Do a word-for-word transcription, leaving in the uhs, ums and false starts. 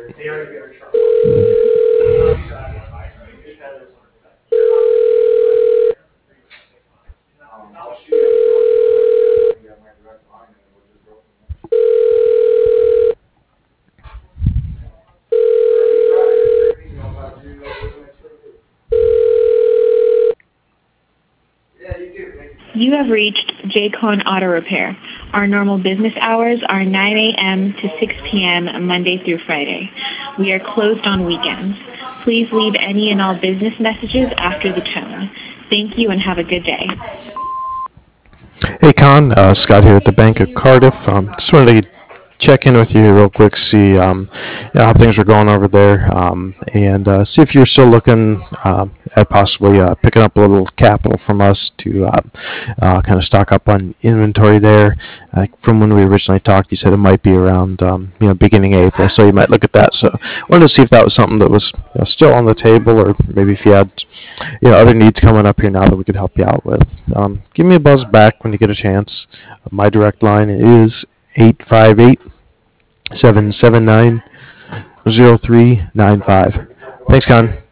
You have reached J-Con Auto Repair. Our normal business hours are nine a.m. to six p.m. Monday through Friday. We are closed on weekends. Please leave any and all business messages after the tone. Thank you and have a good day. Hey Con, uh, Scott here at the Bank of Cardiff. Um, just wanted to check in with you real quick, see um, you know, how things are going over there, um, and uh, see if you're still looking uh, at possibly uh, picking up a little capital from us to uh, uh, kind of stock up on inventory there. Uh, from when we originally talked, you said it might be around um, you know beginning of April, so you might look at that. So wanted to see if that was something that was you know, still on the table, or maybe if you had you know other needs coming up here now that we could help you out with. Um, give me a buzz back when you get a chance. My direct line is eight five eight, seven seven nine, zero three nine five. Thanks, Con.